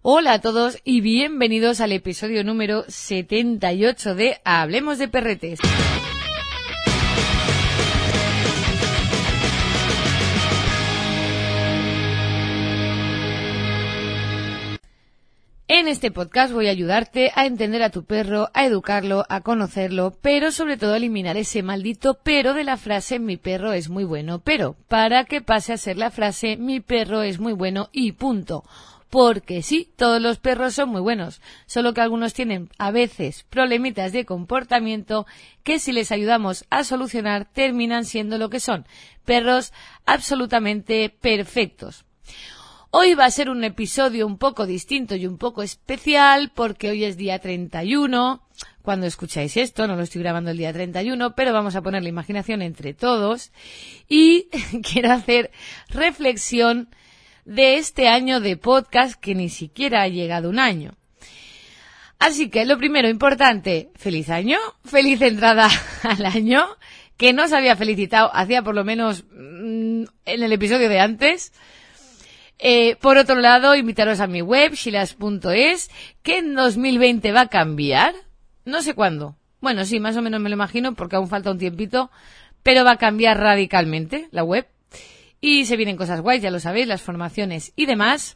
Hola a todos y bienvenidos al episodio número 78 de Hablemos de Perretes. En este podcast voy a ayudarte a entender a tu perro, a educarlo, a conocerlo, pero sobre todo a eliminar ese maldito pero de la frase mi perro es muy bueno, pero para que pase a ser la frase mi perro es muy bueno y punto. Porque sí, todos los perros son muy buenos, solo que algunos tienen a veces problemitas de comportamiento que si les ayudamos a solucionar terminan siendo lo que son, perros absolutamente perfectos. Hoy va a ser un episodio un poco distinto y un poco especial porque hoy es día 31, cuando escucháis esto, no lo estoy grabando el día 31, pero vamos a poner la imaginación entre todos y quiero hacer reflexión de este año de podcast que ni siquiera ha llegado un año. Así que lo primero importante, feliz año, feliz entrada al año, que no os había felicitado hacía por lo menos en el episodio de antes. Por otro lado, invitaros a mi web, shilas.es, que en 2020 va a cambiar, no sé cuándo. Bueno, sí, más o menos me lo imagino porque aún falta un tiempito, pero va a cambiar radicalmente la web. Y se vienen cosas guays, ya lo sabéis, las formaciones y demás.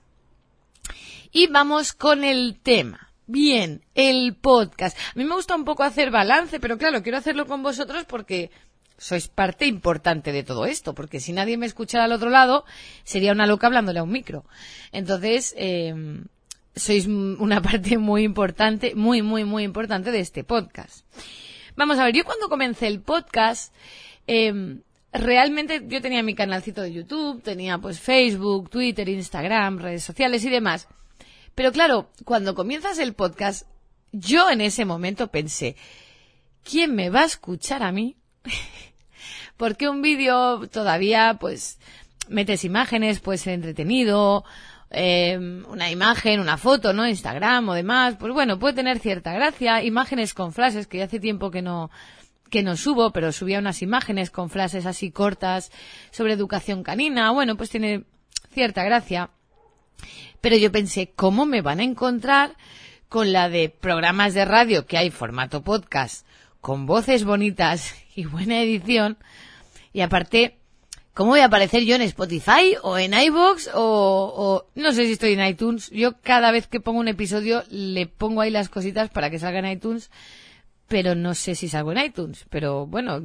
Y vamos con el tema. Bien, el podcast. A mí me gusta un poco hacer balance, pero claro, quiero hacerlo con vosotros porque sois parte importante de todo esto, porque si nadie me escuchara al otro lado, sería una loca hablándole a un micro. Entonces, sois una parte muy importante, muy importante de este podcast. Vamos a ver, yo cuando comencé el podcast, realmente yo tenía mi canalcito de YouTube, tenía pues Facebook, Twitter, Instagram, redes sociales y demás. Pero claro, cuando comienzas el podcast, yo en ese momento pensé, ¿quién me va a escuchar a mí? Porque un vídeo todavía pues metes imágenes, puede ser entretenido, una imagen, una foto, ¿no? Instagram o demás, pues bueno, puede tener cierta gracia, imágenes con frases que ya hace tiempo que no subo, pero subía unas imágenes con frases así cortas sobre educación canina, bueno, pues tiene cierta gracia. Pero yo pensé, ¿cómo me van a encontrar con la de programas de radio que hay formato podcast, con voces bonitas y buena edición? Y aparte, ¿cómo voy a aparecer yo en Spotify o en iVoox o no sé si estoy en iTunes? Yo cada vez que pongo un episodio le pongo ahí las cositas para que salga en iTunes, pero no sé si salgo en iTunes. Pero bueno,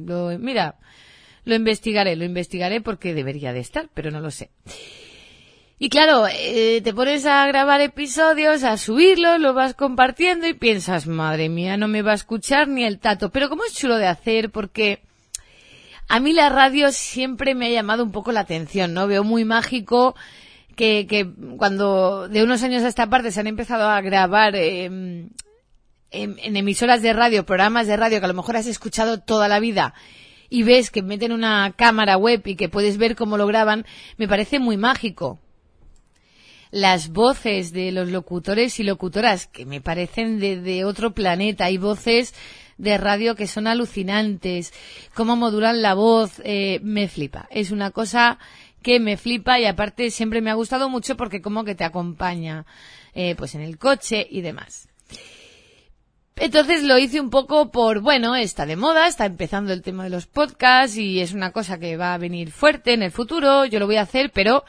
lo investigaré porque debería de estar, pero no lo sé. Y claro, te pones a grabar episodios, a subirlos, lo vas compartiendo y piensas, madre mía, no me va a escuchar ni el tato. Pero como es chulo de hacer, porque a mí la radio siempre me ha llamado un poco la atención, ¿no? Veo muy mágico que cuando de unos años a esta parte se han empezado a grabar en emisoras de radio, programas de radio que a lo mejor has escuchado toda la vida y ves que meten una cámara web y que puedes ver cómo lo graban, me parece muy mágico. Las voces de los locutores y locutoras que me parecen de otro planeta. Hay voces de radio que son alucinantes. Cómo modulan la voz, me flipa. Es una cosa que me flipa y aparte siempre me ha gustado mucho porque como que te acompaña pues en el coche y demás. Entonces lo hice un poco por, bueno, está de moda, está empezando el tema de los podcasts y es una cosa que va a venir fuerte en el futuro, yo lo voy a hacer, pero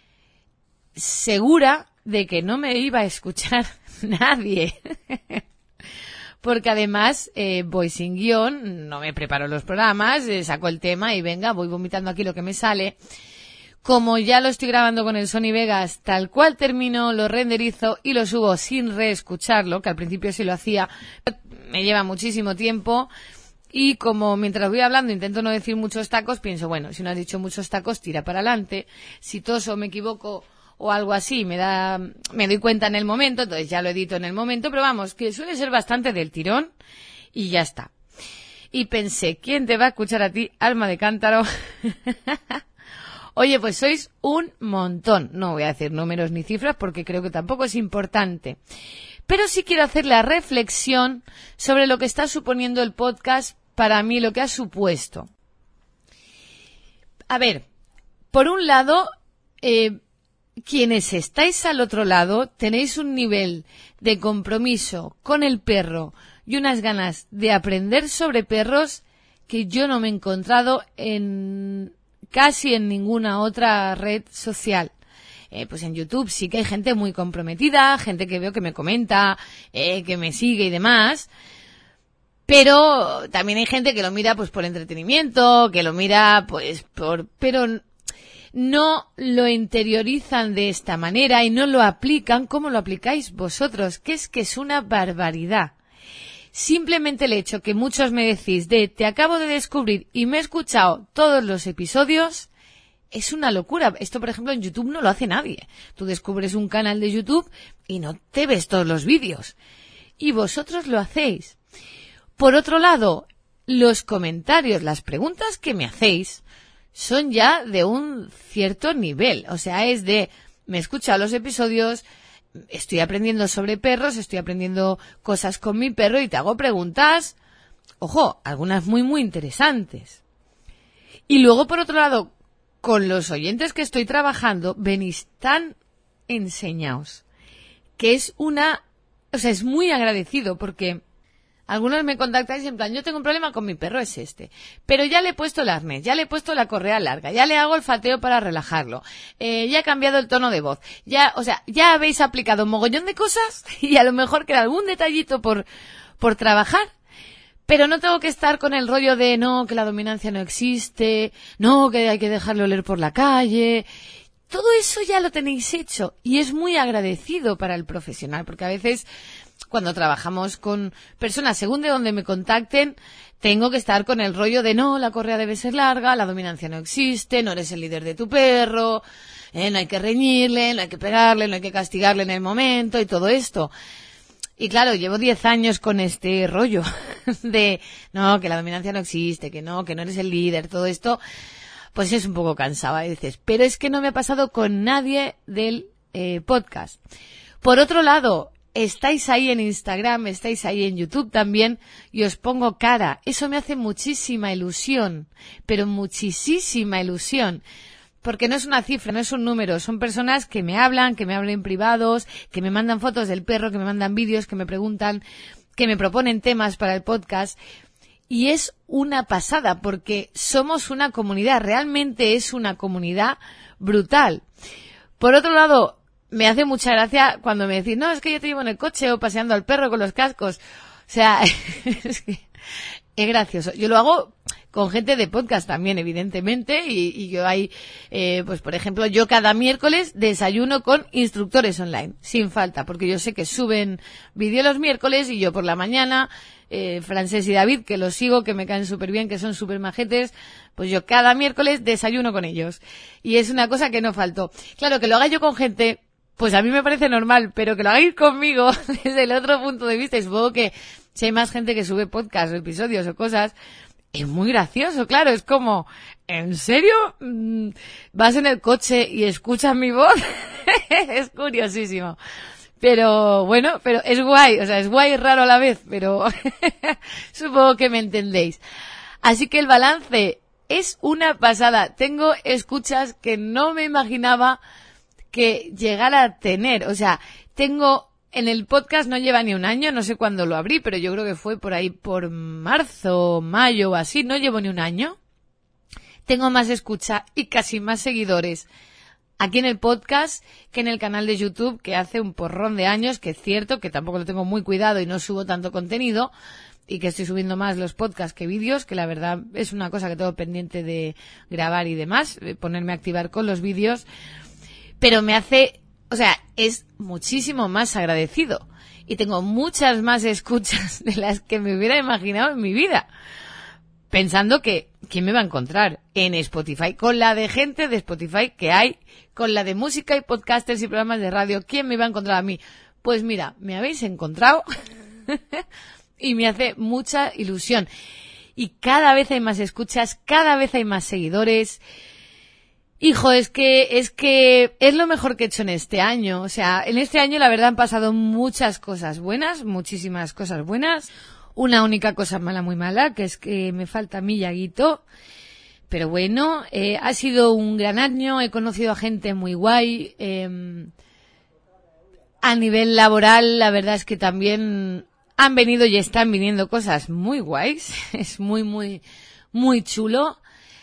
segura de que no me iba a escuchar nadie. Porque además voy sin guión, no me preparo los programas, saco el tema y venga, voy vomitando aquí lo que me sale. Como ya lo estoy grabando con el Sony Vegas, tal cual termino, lo renderizo y lo subo sin reescucharlo, que al principio sí lo hacía, me lleva muchísimo tiempo. Y como mientras voy hablando intento no decir muchos tacos, pienso, bueno, si no has dicho muchos tacos, tira para adelante. Si toso, me equivoco o algo así, me doy cuenta en el momento, entonces ya lo edito en el momento, pero vamos, que suele ser bastante del tirón y ya está. Y pensé, ¿quién te va a escuchar a ti, alma de cántaro? Oye, pues sois un montón. No voy a decir números ni cifras porque creo que tampoco es importante. Pero sí quiero hacer la reflexión sobre lo que está suponiendo el podcast para mí, lo que ha supuesto. A ver, por un lado, quienes estáis al otro lado tenéis un nivel de compromiso con el perro y unas ganas de aprender sobre perros que yo no me he encontrado casi en ninguna otra red social. Pues en YouTube sí que hay gente muy comprometida, gente que veo que me comenta, que me sigue y demás. Pero también hay gente que lo mira pues por entretenimiento, que lo mira pues pero no lo interiorizan de esta manera y no lo aplican como lo aplicáis vosotros, que es una barbaridad. Simplemente el hecho que muchos me decís te acabo de descubrir y me he escuchado todos los episodios, es una locura. Esto, por ejemplo, en YouTube no lo hace nadie. Tú descubres un canal de YouTube y no te ves todos los vídeos. Y vosotros lo hacéis. Por otro lado, los comentarios, las preguntas que me hacéis son ya de un cierto nivel. O sea, me he escuchado los episodios, estoy aprendiendo sobre perros, estoy aprendiendo cosas con mi perro y te hago preguntas, ojo, algunas muy, muy interesantes. Y luego, por otro lado, con los oyentes que estoy trabajando, venís tan enseñados, que es muy agradecido porque algunos me contactáis en plan, yo tengo un problema con mi perro, es este, pero ya le he puesto el arnés, ya le he puesto la correa larga, ya le hago olfateo para relajarlo, ya he cambiado el tono de voz, ya habéis aplicado un mogollón de cosas y a lo mejor queda algún detallito por trabajar, pero no tengo que estar con el rollo de no, que la dominancia no existe, no, que hay que dejarlo oler por la calle. Todo eso ya lo tenéis hecho y es muy agradecido para el profesional, porque a veces cuando trabajamos con personas, según de donde me contacten, tengo que estar con el rollo de no, la correa debe ser larga, la dominancia no existe, no eres el líder de tu perro, no hay que reñirle, no hay que pegarle, no hay que castigarle en el momento y todo esto. Y claro, llevo 10 años con este rollo de no, que la dominancia no existe, que no eres el líder, todo esto, pues es un poco cansado a veces. Pero es que no me ha pasado con nadie del podcast. Por otro lado, estáis ahí en Instagram, estáis ahí en YouTube también y os pongo cara. Eso me hace muchísima ilusión, pero muchísima ilusión. Porque no es una cifra, no es un número, son personas que me hablan privados, que me mandan fotos del perro, que me mandan vídeos, que me preguntan, que me proponen temas para el podcast. Y es una pasada porque somos una comunidad, realmente es una comunidad brutal. Por otro lado, me hace mucha gracia cuando me decís, no, es que yo te llevo en el coche o paseando al perro con los cascos. O sea, es gracioso. Yo lo hago con gente de podcast también, evidentemente, y yo hay, pues por ejemplo, yo cada miércoles desayuno con instructores online, sin falta, porque yo sé que suben vídeo los miércoles y yo por la mañana, Francés y David, que los sigo, que me caen súper bien, que son súper majetes, pues yo cada miércoles desayuno con ellos. Y es una cosa que no faltó. Claro, que lo haga yo con gente, pues a mí me parece normal, pero que lo hagáis conmigo desde el otro punto de vista, y supongo que si hay más gente que sube podcasts o episodios o cosas, es muy gracioso, claro, es como, ¿en serio? ¿Vas en el coche y escuchas mi voz? Es curiosísimo. Pero bueno, pero es guay, o sea, es guay y raro a la vez, pero supongo que me entendéis. Así que el balance es una pasada. Tengo escuchas que no me imaginaba que llegara a tener. O sea, en el podcast no lleva ni un año, no sé cuándo lo abrí, pero yo creo que fue por ahí por marzo, mayo o así, no llevo ni un año. Tengo más escucha y casi más seguidores aquí en el podcast que en el canal de YouTube, que hace un porrón de años, que es cierto que tampoco lo tengo muy cuidado y no subo tanto contenido, y que estoy subiendo más los podcasts que vídeos, que la verdad es una cosa que tengo pendiente de grabar y demás, ponerme a activar con los vídeos, pero me hace, o sea, es muchísimo más agradecido y tengo muchas más escuchas de las que me hubiera imaginado en mi vida, pensando que ¿quién me va a encontrar en Spotify? Con la de gente de Spotify que hay, con la de música y podcasters y programas de radio, ¿quién me va a encontrar a mí? Pues mira, me habéis encontrado y me hace mucha ilusión. Y cada vez hay más escuchas, cada vez hay más seguidores. Hijo, es que es lo mejor que he hecho en este año. O sea, en este año la verdad han pasado muchas cosas buenas, muchísimas cosas buenas. Una única cosa mala, muy mala, que es que me falta mi Yaguito. Pero bueno, ha sido un gran año, he conocido a gente muy guay. A nivel laboral, la verdad es que también han venido y están viniendo cosas muy guays. Es muy, muy, muy chulo.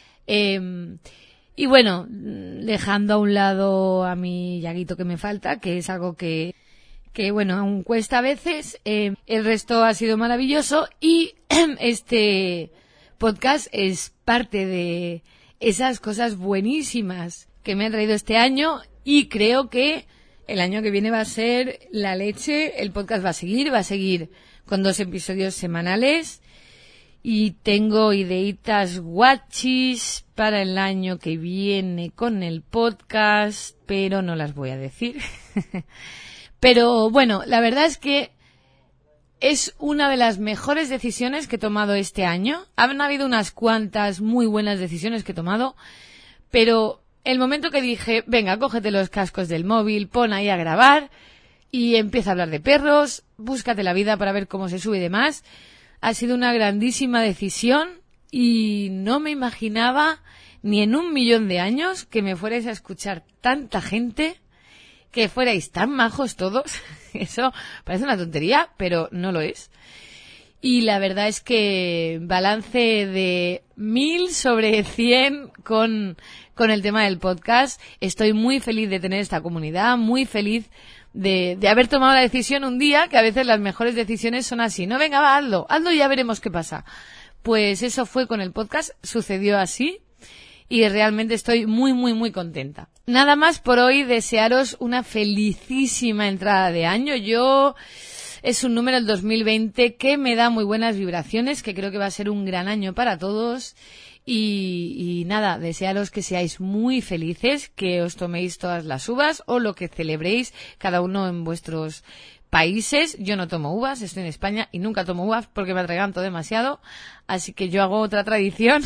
Y bueno, dejando a un lado a mi Yaguito que me falta, que es algo que bueno, aún cuesta a veces, el resto ha sido maravilloso y este podcast es parte de esas cosas buenísimas que me han traído este año y creo que el año que viene va a ser la leche. El podcast va a seguir con 2 episodios semanales y tengo ideitas guachis para el año que viene con el podcast, pero no las voy a decir. Pero bueno, la verdad es que es una de las mejores decisiones que he tomado este año. Han habido unas cuantas muy buenas decisiones que he tomado, pero el momento que dije, venga, cógete los cascos del móvil, pon ahí a grabar y empieza a hablar de perros, búscate la vida para ver cómo se sube y demás, ha sido una grandísima decisión y no me imaginaba ni en 1.000.000 de años que me fuerais a escuchar tanta gente, que fuerais tan majos todos. Eso parece una tontería, pero no lo es. Y la verdad es que balance de 1000 sobre 100 con el tema del podcast. Estoy muy feliz de tener esta comunidad, muy feliz de haber tomado la decisión un día, que a veces las mejores decisiones son así. No, venga, va, hazlo y ya veremos qué pasa. Pues eso fue con el podcast, sucedió así. Y realmente estoy muy, muy, muy contenta. Nada más por hoy, desearos una felicísima entrada de año. Es un número el 2020 que me da muy buenas vibraciones, que creo que va a ser un gran año para todos. Y nada, desearos que seáis muy felices, que os toméis todas las uvas o lo que celebréis cada uno en vuestros países. Yo no tomo uvas, estoy en España y nunca tomo uvas porque me atraganto demasiado. Así que yo hago otra tradición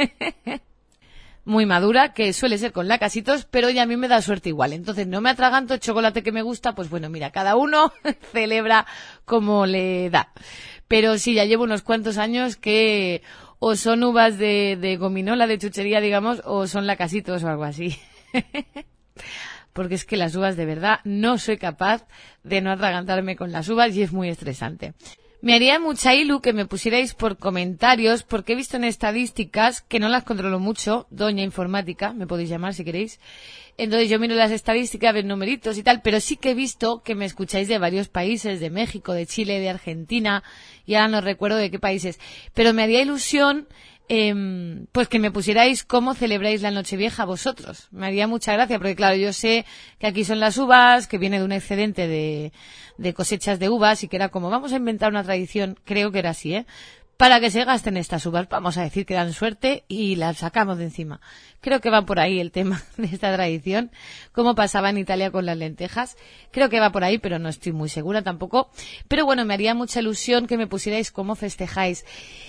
muy madura, que suele ser con lacasitos, pero ya a mí me da suerte igual. Entonces no me atraganto, el chocolate que me gusta, pues bueno, mira, cada uno celebra como le da. Pero sí, ya llevo unos cuantos años que o son uvas de gominola, de chuchería, digamos, o son lacasitos o algo así. Porque es que las uvas, de verdad, no soy capaz de no atragantarme con las uvas y es muy estresante. Me haría mucha ilu que me pusierais por comentarios, porque he visto en estadísticas, que no las controlo mucho, doña informática, me podéis llamar si queréis. Entonces yo miro las estadísticas, veo numeritos y tal, pero sí que he visto que me escucháis de varios países, de México, de Chile, de Argentina, y ahora no recuerdo de qué países. Pero me haría ilusión pues que me pusierais cómo celebráis la Nochevieja vosotros. Me haría mucha gracia, porque claro, yo sé que aquí son las uvas, que viene de un excedente de cosechas de uvas y que era como, vamos a inventar una tradición, creo que era así, para que se gasten estas uvas, vamos a decir que dan suerte y las sacamos de encima. Creo que va por ahí el tema de esta tradición, como pasaba en Italia con las lentejas. Creo que va por ahí, pero no estoy muy segura tampoco. Pero bueno, me haría mucha ilusión que me pusierais cómo festejáis.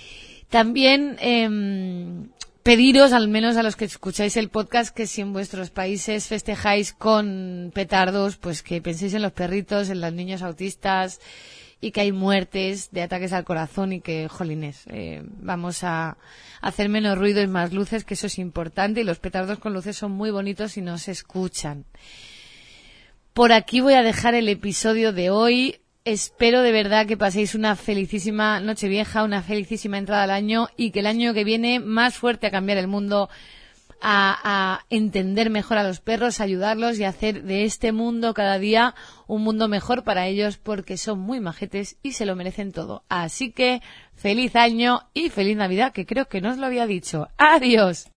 También pediros, al menos a los que escucháis el podcast, que si en vuestros países festejáis con petardos, pues que penséis en los perritos, en los niños autistas y que hay muertes de ataques al corazón y que, jolines, vamos a hacer menos ruido y más luces, que eso es importante, y los petardos con luces son muy bonitos y no se escuchan. Por aquí voy a dejar el episodio de hoy. Espero de verdad que paséis una felicísima Nochevieja, una felicísima entrada al año y que el año que viene más fuerte a cambiar el mundo, a entender mejor a los perros, a ayudarlos y a hacer de este mundo cada día un mundo mejor para ellos, porque son muy majetes y se lo merecen todo. Así que feliz año y feliz Navidad, que creo que no os lo había dicho. ¡Adiós!